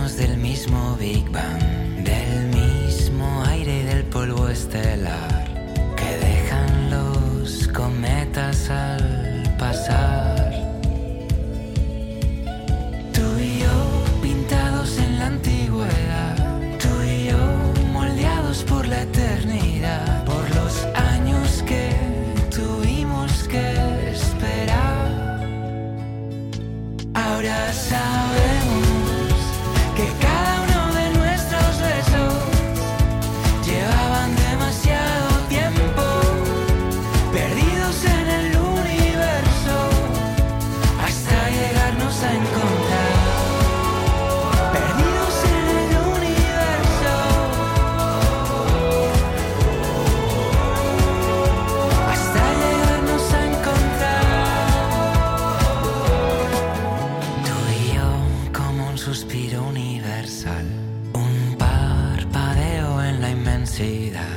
Venimos del mismo Big Bang, del mismo aire y del polvo estelar que dejan los cometas al pasar. Tú y yo pintados en la antigüedad, tú y yo moldeados por la eternidad, por los años que tuvimos que esperar. Ahora sabemos que cada uno de nuestros besos llevaban demasiado tiempo perdidos en el universo hasta llegarnos a encontrar. Perdidos en el universo hasta llegarnos a encontrar. Tú y yo como un suspiro universal, un parpadeo en la inmensidad.